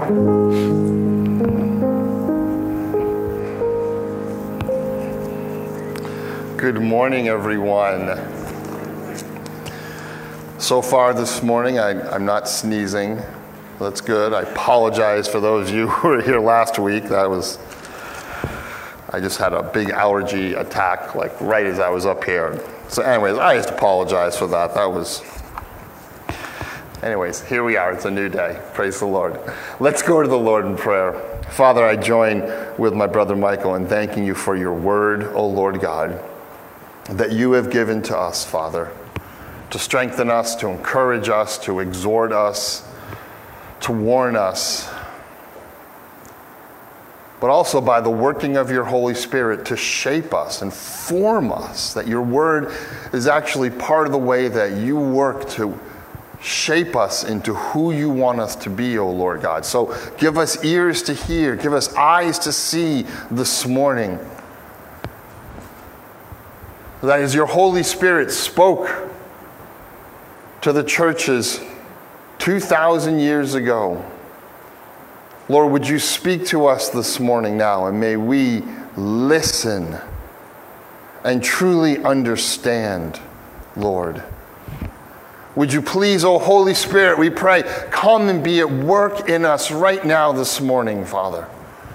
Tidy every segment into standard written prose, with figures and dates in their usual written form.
Good morning, everyone. So far this morning, I'm not sneezing. That's good. I apologize for those of you who were here last week. I just had a big allergy attack, like right as I was up here. So anyways, I just apologize for that. Anyways, here we are. It's a new day. Praise the Lord. Let's go to the Lord in prayer. Father, I join with my brother Michael in thanking you for your word, O Lord God, that you have given to us, Father, to strengthen us, to encourage us, to exhort us, to warn us, but also by the working of your Holy Spirit to shape us and form us, that your word is actually part of the way that you work to shape us into who you want us to be, O Lord God. So give us ears to hear, give us eyes to see this morning. That as your Holy Spirit spoke to the churches 2,000 years ago, Lord, would you speak to us this morning now, and may we listen and truly understand, Lord. Would you please, O Holy Spirit, we pray, come and be at work in us right now this morning, Father.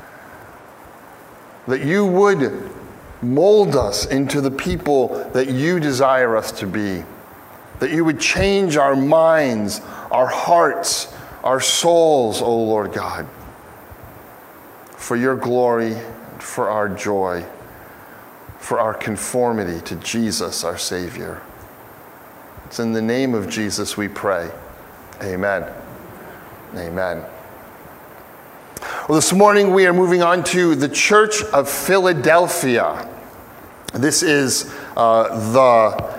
That you would mold us into the people that you desire us to be. That you would change our minds, our hearts, our souls, O Lord God, for your glory, for our joy, for our conformity to Jesus, our Savior. It's in the name of Jesus we pray. Amen. Amen. Well, this morning we are moving on to the Church of Philadelphia. This is the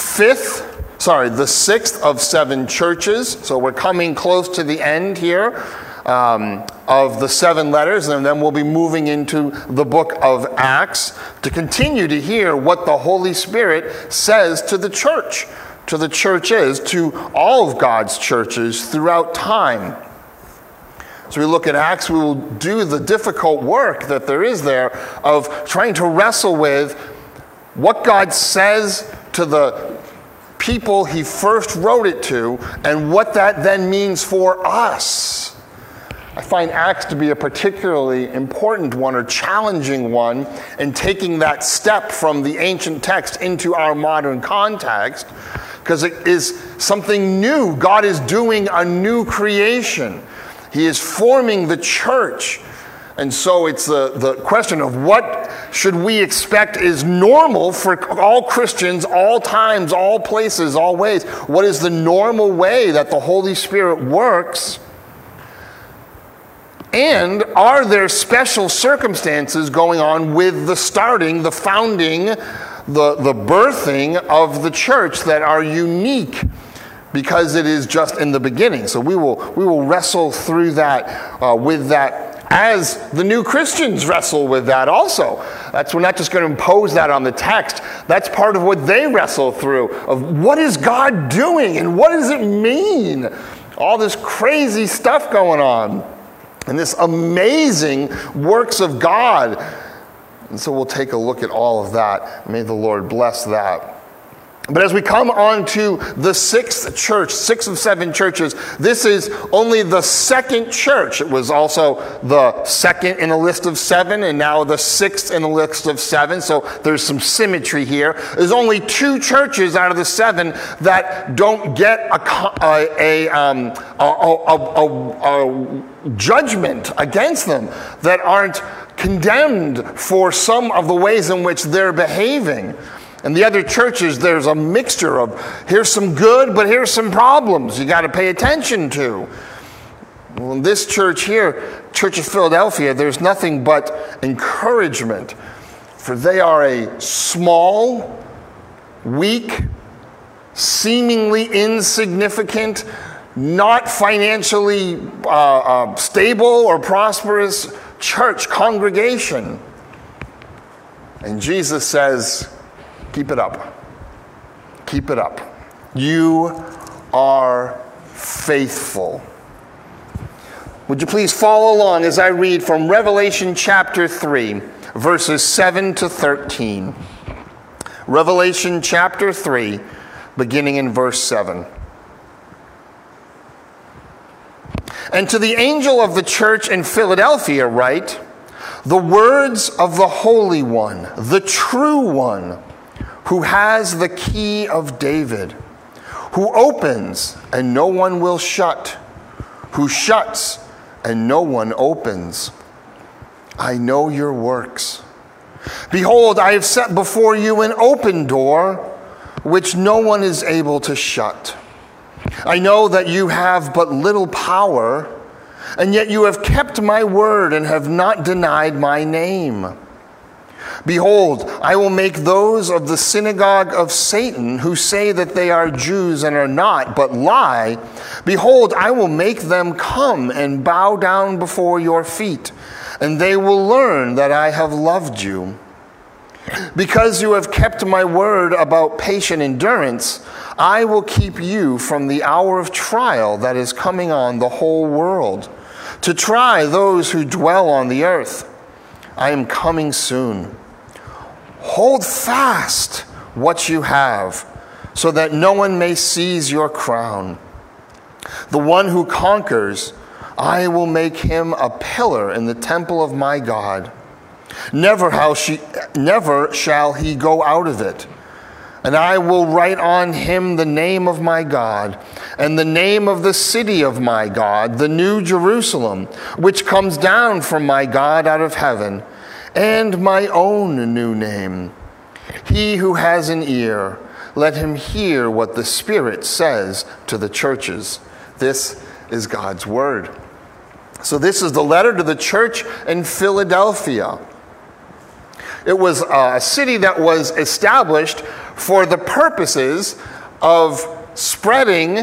sixth of 7 churches. So we're coming close to the end here of the 7 letters, and then we'll be moving into the book of Acts to continue to hear what the Holy Spirit says to the church, to the churches, to all of God's churches throughout time. As we look at Acts, we will do the difficult work that there is there of trying to wrestle with what God says to the people he first wrote it to and what that then means for us. I find Acts to be a particularly important one or challenging one in taking that step from the ancient text into our modern context, because it is something new. God is doing a new creation. He is forming the church. And so it's the question of what should we expect is normal for all Christians, all times, all places, all ways. What is the normal way that the Holy Spirit works? And are there special circumstances going on with the starting, the founding, the birthing of the church that are unique? Because it is just in the beginning. So we will wrestle through that with that as the new Christians wrestle with that also. We're not just going to impose that on the text. That's part of what they wrestle through, of what is God doing and what does it mean? All this crazy stuff going on and this amazing works of God. And so we'll take a look at all of that. May the Lord bless that. But as we come on to the 6th church, 6 of 7 churches, this is only the 2nd church. It was also the 2nd in a list of 7, and now the 6th in a list of 7. So there's some symmetry here. There's only 2 churches out of the 7 that don't get a judgment against them, that aren't condemned for some of the ways in which they're behaving. And the other churches, there's a mixture of here's some good, but here's some problems you got to pay attention to. Well, in this church here, Church of Philadelphia, there's nothing but encouragement. For they are a small, weak, seemingly insignificant, not financially stable or prosperous church congregation. And Jesus says, keep it up. Keep it up. You are faithful. Would you please follow along as I read from Revelation chapter 3, verses 7 to 13. Revelation chapter 3, beginning in verse 7. And to the angel of the church in Philadelphia write, the words of the Holy One, the true One, who has the key of David, who opens and no one will shut, who shuts and no one opens. I know your works. Behold, I have set before you an open door, which no one is able to shut. I know that you have but little power, and yet you have kept my word and have not denied my name. Behold, I will make those of the synagogue of Satan who say that they are Jews and are not, but lie. Behold, I will make them come and bow down before your feet, and they will learn that I have loved you. Because you have kept my word about patient endurance, I will keep you from the hour of trial that is coming on the whole world, to try those who dwell on the earth. I am coming soon. Hold fast what you have, so that no one may seize your crown. The one who conquers, I will make him a pillar in the temple of my God. Never shall he go out of it. And I will write on him the name of my God, and the name of the city of my God, the new Jerusalem, which comes down from my God out of heaven, and my own new name. He who has an ear, let him hear what the Spirit says to the churches. This is God's word. So this is the letter to the church in Philadelphia. It was a city that was established for the purposes of spreading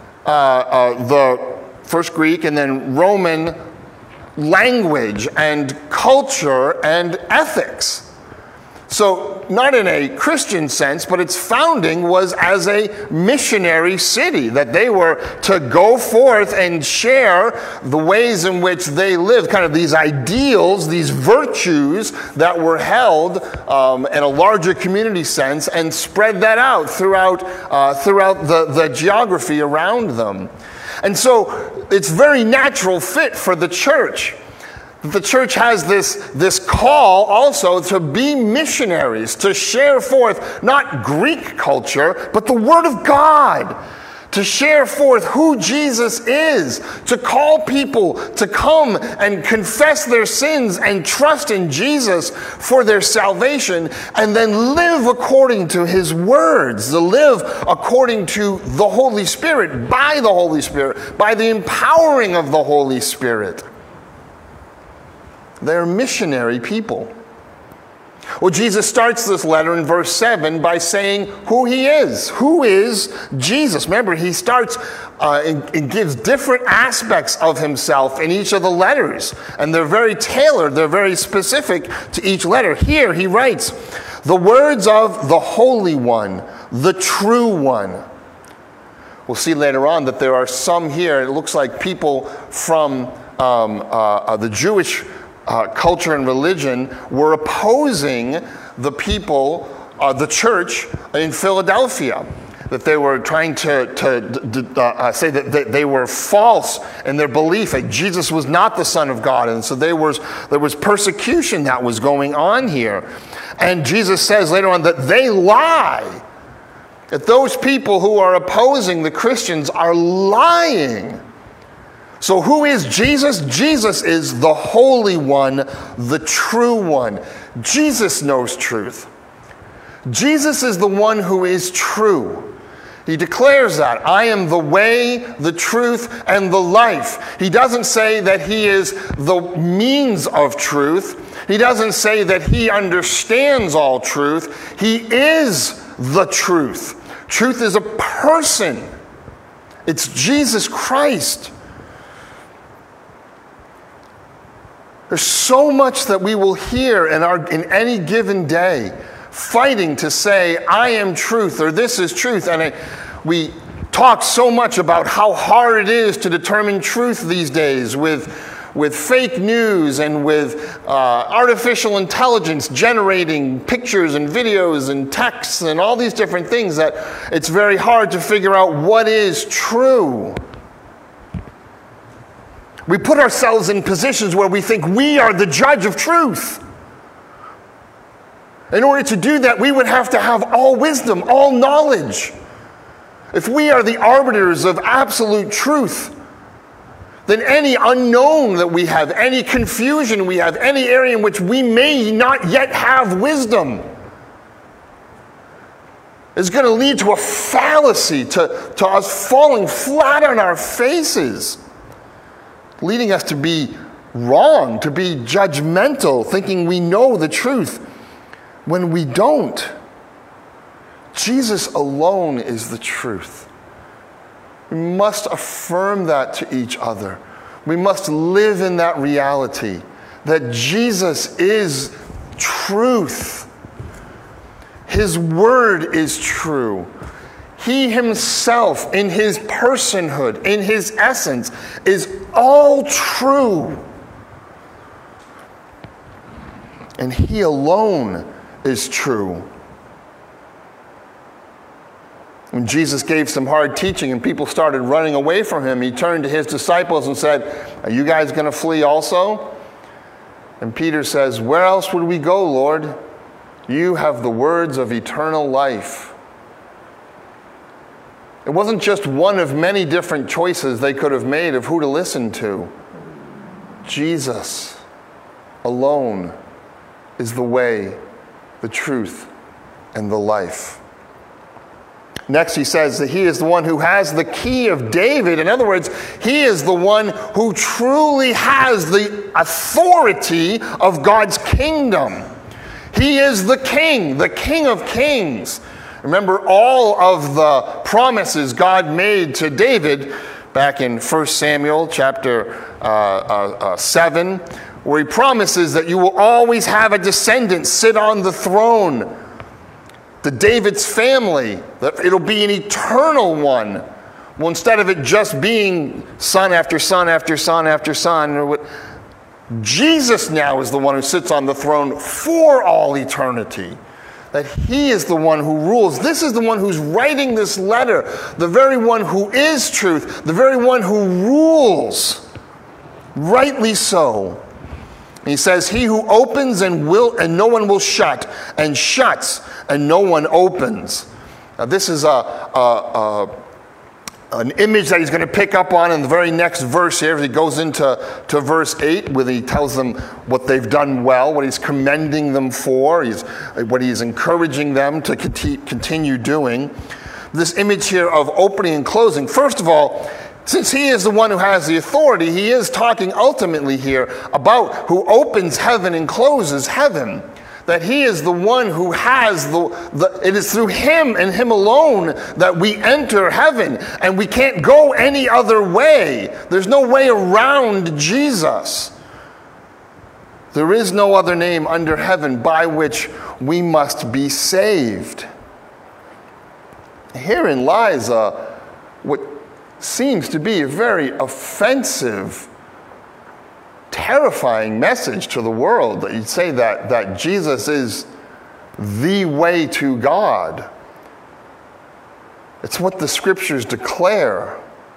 the first Greek and then Roman language and culture and ethics. So not in a Christian sense, but its founding was as a missionary city, that they were to go forth and share the ways in which they lived, kind of these ideals, these virtues that were held in a larger community sense, and spread that out throughout the geography around them. And so it's very natural fit for the church. The church has this call also to be missionaries, to share forth not Greek culture, but the Word of God, to share forth who Jesus is, to call people to come and confess their sins and trust in Jesus for their salvation, and then live according to His words, to live according to the Holy Spirit, by the Holy Spirit, by the empowering of the Holy Spirit. They're missionary people. Well, Jesus starts this letter in verse 7 by saying who he is. Who is Jesus? Remember, he starts and gives different aspects of himself in each of the letters. And they're very tailored, they're very specific to each letter. Here he writes, the words of the Holy One, the True One. We'll see later on that there are some here, it looks like people from the Jewish culture and religion were opposing the people, the church in Philadelphia. That they were trying to say that they were false in their belief that Jesus was not the Son of God. And so there was persecution that was going on here. And Jesus says later on that they lie. That those people who are opposing the Christians are lying. So who is Jesus? Jesus is the Holy One, the True One. Jesus knows truth. Jesus is the one who is true. He declares that. I am the way, the truth, and the life. He doesn't say that he is the means of truth. He doesn't say that he understands all truth. He is the truth. Truth is a person. It's Jesus Christ. There's so much that we will hear in any given day, fighting to say, I am truth, or this is truth. And we talk so much about how hard it is to determine truth these days with fake news and with artificial intelligence generating pictures and videos and texts and all these different things, that it's very hard to figure out what is true. We put ourselves in positions where we think we are the judge of truth. In order to do that, we would have to have all wisdom, all knowledge. If we are the arbiters of absolute truth, then any unknown that we have, any confusion we have, any area in which we may not yet have wisdom, is going to lead to a fallacy, to us falling flat on our faces, leading us to be wrong, to be judgmental, thinking we know the truth when we don't. Jesus alone is the truth. We must affirm that to each other. We must live in that reality that Jesus is truth. His word is true. He himself, in his personhood, in his essence, is all true. And he alone is true. When Jesus gave some hard teaching and people started running away from him, he turned to his disciples and said, "Are you guys going to flee also?" And Peter says, "Where else would we go, Lord? You have the words of eternal life." It wasn't just one of many different choices they could have made of who to listen to. Jesus alone is the way, the truth, and the life. Next, he says that he is the one who has the key of David. In other words, he is the one who truly has the authority of God's kingdom. He is the King of kings. Remember all of the promises God made to David back in 1 Samuel chapter 7, where he promises that you will always have a descendant sit on the throne. The David's family, that it'll be an eternal one. Well, instead of it just being son after son after son after son, Jesus now is the one who sits on the throne for all eternity. That he is the one who rules. This is the one who's writing this letter, the very one who is truth, the very one who rules. Rightly so. He says, he who opens and no one will shut, and shuts and no one opens. Now this is an image that he's going to pick up on in the very next verse here. He goes into verse 8, where he tells them what they've done well, what he's commending them for, what he's encouraging them to continue doing. This image here of opening and closing. First of all, since he is the one who has the authority, he is talking ultimately here about who opens heaven and closes heaven. That he is the one who has it is through him and him alone that we enter heaven. And we can't go any other way. There's no way around Jesus. There is no other name under heaven by which we must be saved. Herein lies what seems to be a very offensive, terrifying message to the world, that you'd say that Jesus is the way to God. It's what the scriptures declare.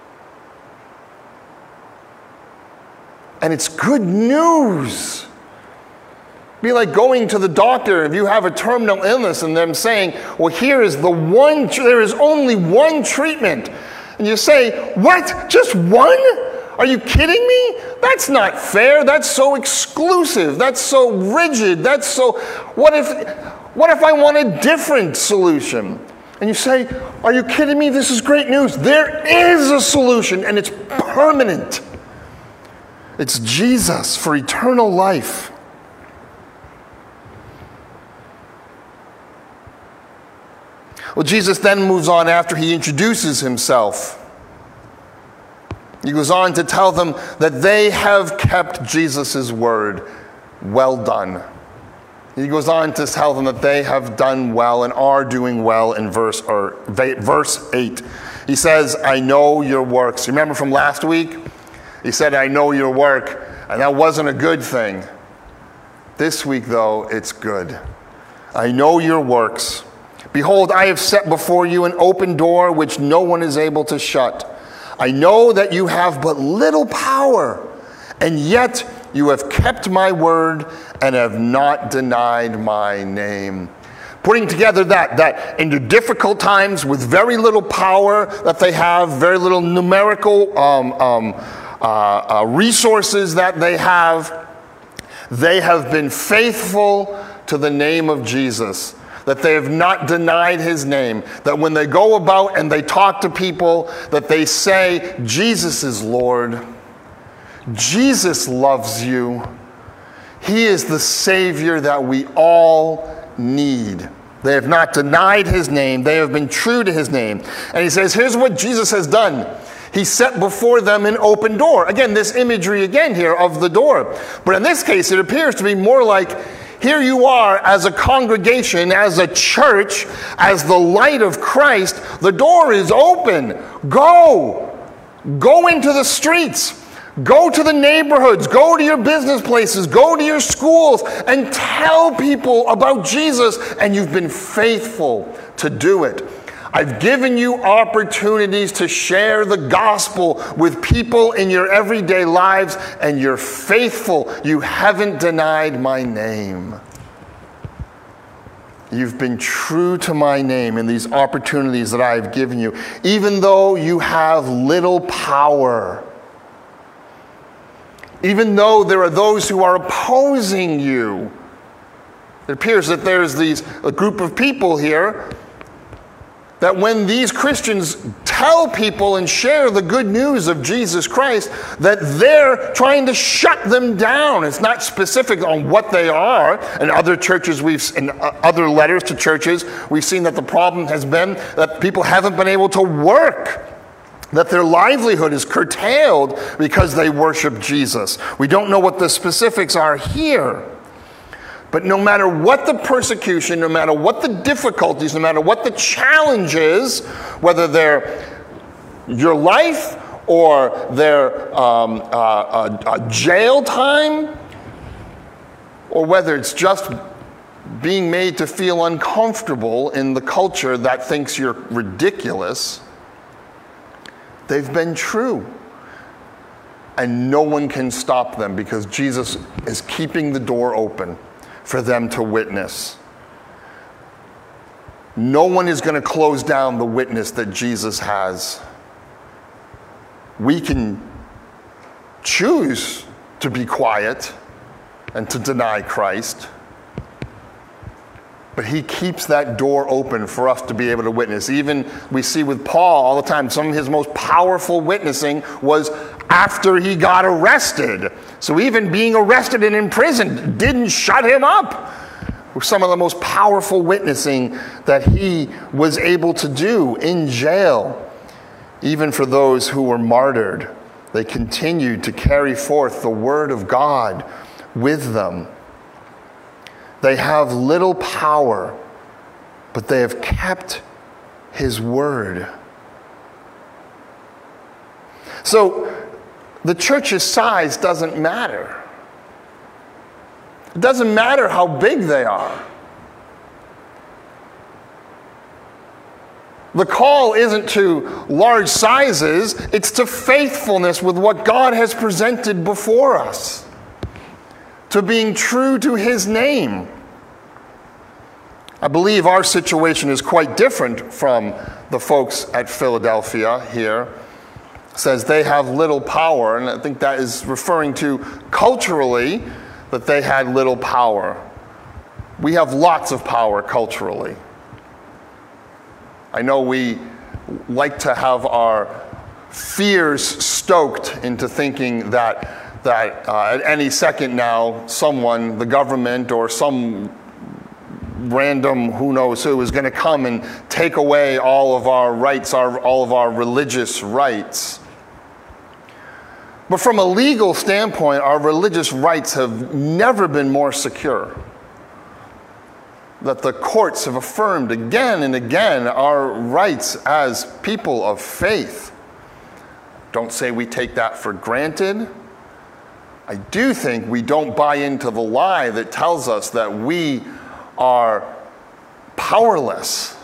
And it's good news. It'd be like going to the doctor if you have a terminal illness and them saying, well, there is only one treatment. And you say, what? Just one? Are you kidding me? That's not fair. That's so exclusive. That's so rigid. What if I want a different solution? And you say, are you kidding me? This is great news. There is a solution, and it's permanent. It's Jesus for eternal life. Well, Jesus then moves on after he introduces himself. He goes on to tell them that they have kept Jesus' word. Well done. He goes on to tell them that they have done well and are doing well in verse 8. He says, I know your works. You remember from last week? He said, I know your work, and that wasn't a good thing. This week, though, it's good. I know your works. Behold, I have set before you an open door which no one is able to shut. I know that you have but little power, and yet you have kept my word and have not denied my name. Putting together that in the difficult times with very little power that they have, very little numerical resources that they have been faithful to the name of Jesus. That they have not denied his name. That when they go about and they talk to people, that they say, Jesus is Lord. Jesus loves you. He is the Savior that we all need. They have not denied his name. They have been true to his name. And he says, here's what Jesus has done. He set before them an open door. Again, this imagery again here of the door. But in this case, it appears to be more like, here you are as a congregation, as a church, as the light of Christ. The door is open. Go. Go into the streets. Go to the neighborhoods. Go to your business places. Go to your schools and tell people about Jesus. And you've been faithful to do it. I've given you opportunities to share the gospel with people in your everyday lives, and you're faithful. You haven't denied my name. You've been true to my name in these opportunities that I've given you, even though you have little power. Even though there are those who are opposing you. It appears that there's a group of people here that when these Christians tell people and share the good news of Jesus Christ, that they're trying to shut them down. It's not specific on what they are. In other churches, in other letters to churches, we've seen that the problem has been that people haven't been able to work, that their livelihood is curtailed because they worship Jesus. We don't know what the specifics are here. But no matter what the persecution, no matter what the difficulties, no matter what the challenge is, whether they're your life or their jail time, or whether it's just being made to feel uncomfortable in the culture that thinks you're ridiculous, they've been true. And no one can stop them because Jesus is keeping the door open for them to witness. No one is going to close down the witness that Jesus has. We can choose to be quiet and to deny Christ, but he keeps that door open for us to be able to witness. Even we see with Paul all the time, some of his most powerful witnessing was after he got arrested. So even being arrested and imprisoned didn't shut him up. Some of the most powerful witnessing that he was able to do in jail. Even for those who were martyred, they continued to carry forth the word of God with them. They have little power, but they have kept his word. So the church's size doesn't matter. It doesn't matter how big they are. The call isn't to large sizes, it's to faithfulness with what God has presented before us. To being true to his name. I believe our situation is quite different from the folks at Philadelphia here. It says they have little power, and I think that is referring to culturally that they had little power. We have lots of power culturally. I know we like to have our fears stoked into thinking that at any second now, someone, the government or some random who knows who, is going to come and take away all of our rights, all of our religious rights. But from a legal standpoint, our religious rights have never been more secure. that the courts have affirmed again and again our rights as people of faith. Don't say we take that for granted. I do think we don't buy into the lie that tells us that we are powerless,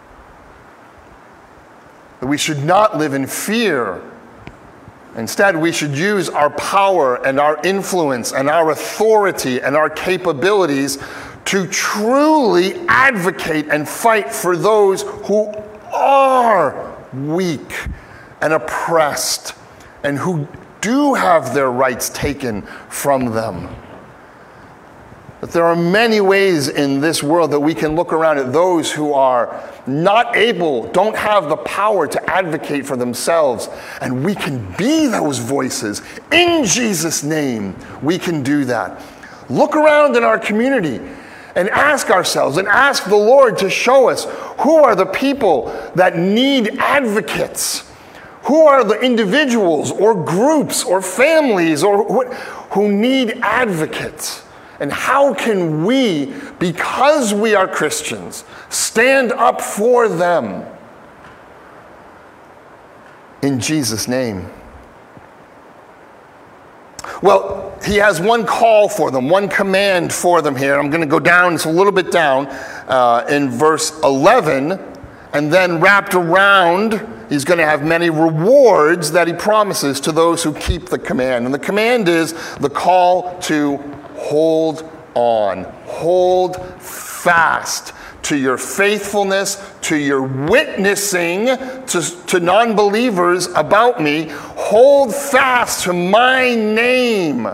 that we should not live in fear. Instead, we should use our power and our influence and our authority and our capabilities to truly advocate and fight for those who are weak and oppressed and who do have their rights taken from them. But there are many ways in this world that we can look around at those who are not able, don't have the power to advocate for themselves, and we can be those voices. In Jesus' name, we can do that. Look around in our community and ask ourselves and ask the Lord to show us who are the people that need advocates. Who are the individuals or groups or families who need advocates? And how can we, because we are Christians, stand up for them? In Jesus' name. Well, he has one call for them, one command for them here. I'm going to go down, it's a little bit down, in verse 11, and then wrapped around, he's going to have many rewards that he promises to those who keep the command. And the command is the call to hold on. Hold fast to your faithfulness, to your witnessing to non-believers about me. Hold fast to my name.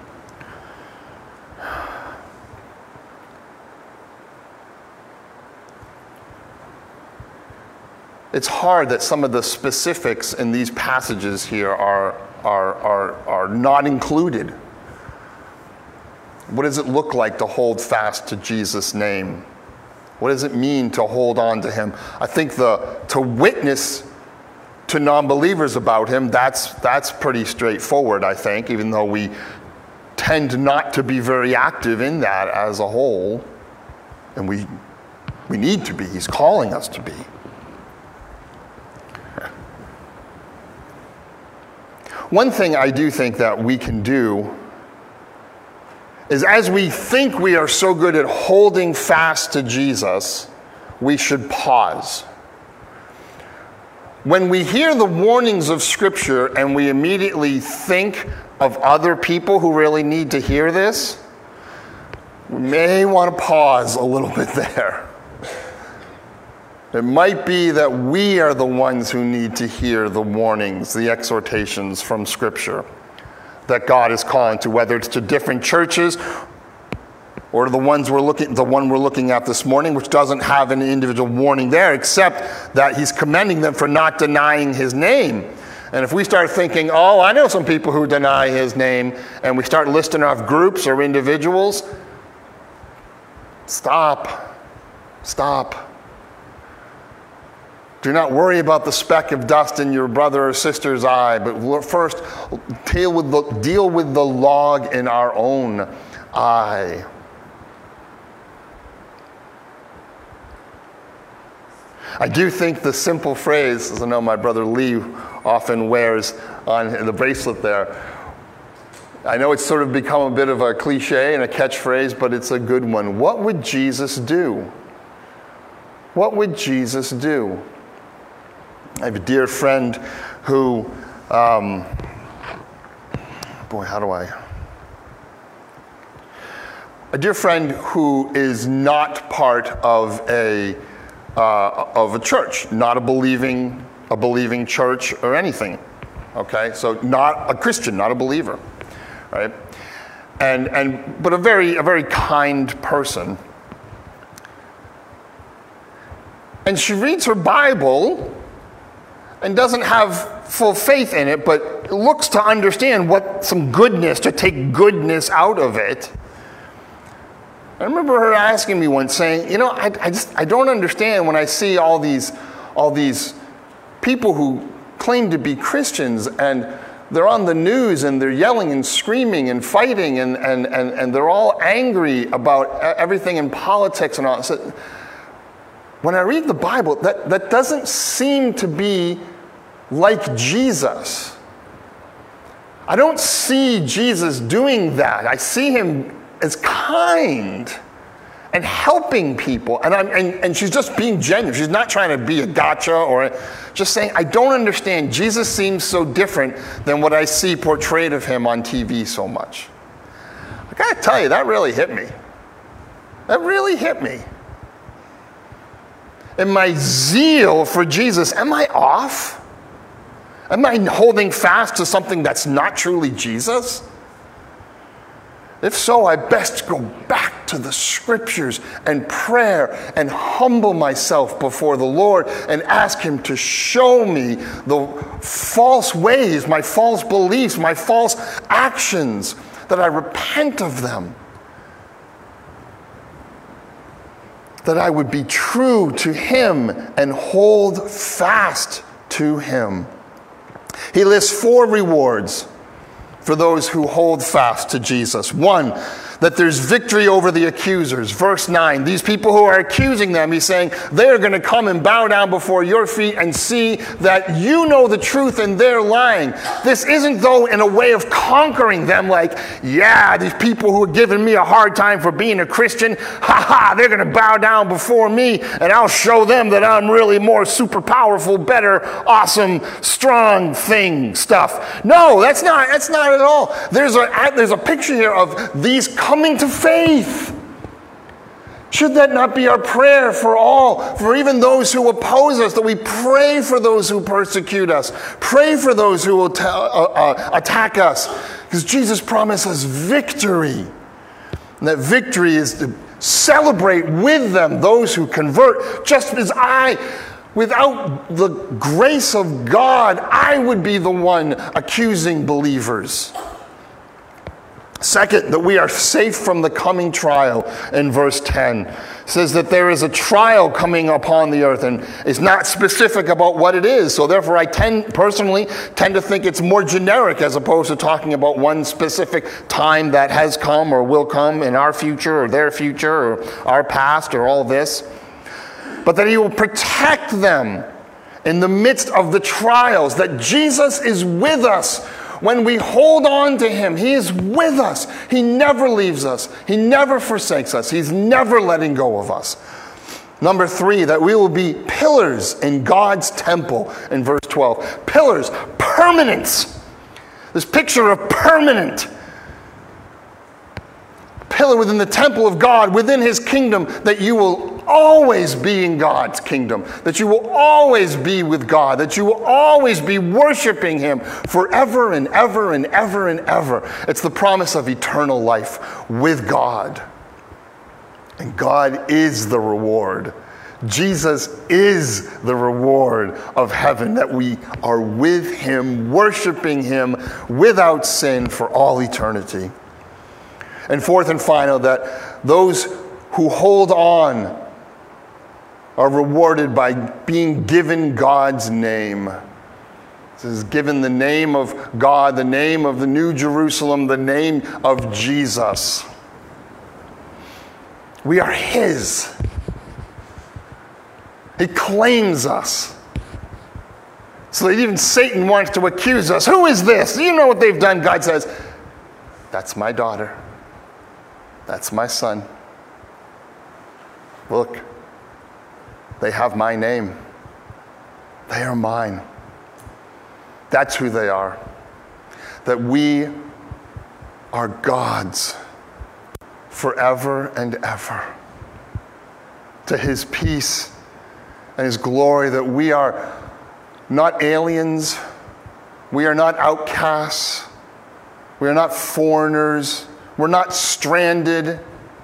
It's hard that some of the specifics in these passages here are not included. What does it look like to hold fast to Jesus' name? What does it mean to hold on to him? I think to witness to non-believers about him, that's pretty straightforward, I think, even though we tend not to be very active in that as a whole. And we need to be. He's calling us to be. One thing I do think that we can do is, as we think we are so good at holding fast to Jesus, we should pause. When we hear the warnings of Scripture and we immediately think of other people who really need to hear this, we may want to pause a little bit there. It might be that we are the ones who need to hear the warnings, the exhortations from Scripture that God is calling to, whether it's to different churches or the one we're looking at this morning, which doesn't have an individual warning there, except that he's commending them for not denying his name. And if we start thinking, oh, I know some people who deny his name, and we start listing off groups or individuals, stop. Do not worry about the speck of dust in your brother or sister's eye, but first deal with the log in our own eye. I do think the simple phrase, as I know my brother Lee often wears on the bracelet there, I know it's sort of become a bit of a cliche and a catchphrase, but it's a good one. What would Jesus do? What would Jesus do? I have a dear friend who, a dear friend who is not part of a church, not a believing church or anything. Okay, so not a Christian, not a believer, right? But a very kind person. And she reads her Bible and doesn't have full faith in it, but looks to understand some goodness, to take goodness out of it. I remember her asking me once, saying, I don't understand when I see all these people who claim to be Christians, and they're on the news and they're yelling and screaming and fighting and they're all angry about everything in politics and all. So when I read the Bible, that doesn't seem to be like Jesus. I don't see Jesus doing that. I see him as kind and helping people. And she's just being genuine. She's not trying to be a gotcha or just saying, I don't understand. Jesus seems so different than what I see portrayed of him on TV so much. I gotta tell you, that really hit me. That really hit me. In my zeal for Jesus, am I off? Am I holding fast to something that's not truly Jesus? If so, I best go back to the scriptures and prayer and humble myself before the Lord and ask him to show me the false ways, my false beliefs, my false actions, that I repent of them. That I would be true to him and hold fast to him. He lists 4 rewards for those who hold fast to Jesus. 1, that there's victory over the accusers. Verse 9, these people who are accusing them, he's saying, they're going to come and bow down before your feet and see that you know the truth and they're lying. This isn't, though, in a way of conquering them like, yeah, these people who are giving me a hard time for being a Christian, they're going to bow down before me and I'll show them that I'm really more super powerful, better, awesome, strong stuff. No, that's not at all. There's a picture here of these coming to faith. Should that not be our prayer for all, for even those who oppose us, that we pray for those who persecute us, pray for those who will attack us, because Jesus promised us victory. And that victory is to celebrate with them those who convert, just as without the grace of God, I would be the one accusing believers. Second, that we are safe from the coming trial in verse 10. It says that there is a trial coming upon the earth, and it's not specific about what it is. So therefore, I personally tend to think it's more generic as opposed to talking about one specific time that has come or will come in our future or their future or our past or all this. But that he will protect them in the midst of the trials, that Jesus is with us. When we hold on to him, he is with us. He never leaves us. He never forsakes us. He's never letting go of us. Number 3, that we will be pillars in God's temple in verse 12. Pillars, permanence. This picture of permanent. Pillar within the temple of God, within his kingdom, that you will always be in God's kingdom, that you will always be with God, that you will always be worshiping him forever and ever and ever and ever. It's the promise of eternal life with God. And God is the reward. Jesus is the reward of heaven, that we are with him, worshiping him without sin for all eternity. And fourth and final, that those who hold on are rewarded by being given God's name. This is given the name of God, the name of the New Jerusalem, the name of Jesus. We are his. He claims us. So that even Satan wants to accuse us. Who is this? Do you know what they've done? God says, that's my daughter. That's my son. Look, they have my name. They are mine. That's who they are. That we are God's forever and ever. To his peace and his glory, that we are not aliens. We are not outcasts. We are not foreigners. We're not stranded.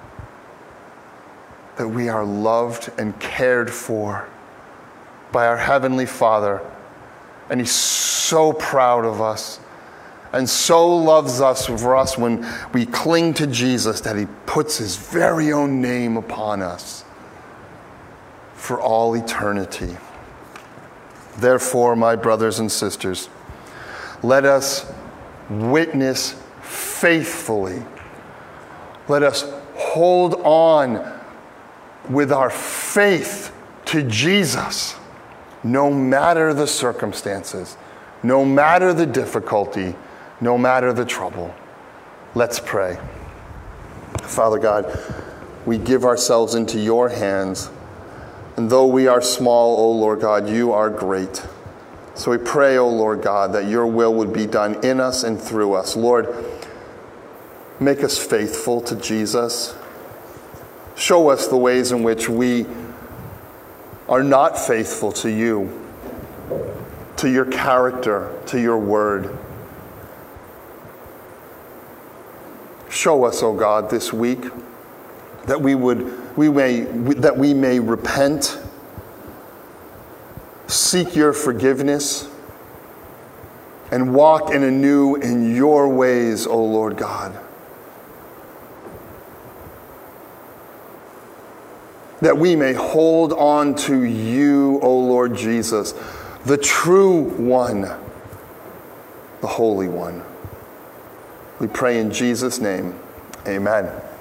That we are loved and cared for by our Heavenly Father. And he's so proud of us and so loves us for us when we cling to Jesus, that he puts his very own name upon us for all eternity. Therefore, my brothers and sisters, let us witness faithfully. Let us hold on with our faith to Jesus, no matter the circumstances, no matter the difficulty, no matter the trouble. Let's pray. Father God, we give ourselves into your hands. And though we are small, O Lord God, you are great. So we pray, O Lord God, that your will would be done in us and through us. Lord, make us faithful to Jesus. Show us the ways in which we are not faithful to you, to your character, to your word. Show us, O God, this week that we may repent, seek your forgiveness, and walk anew in your ways, O Lord God. That we may hold on to you, O Lord Jesus, the true one, the Holy One. We pray in Jesus' name, amen.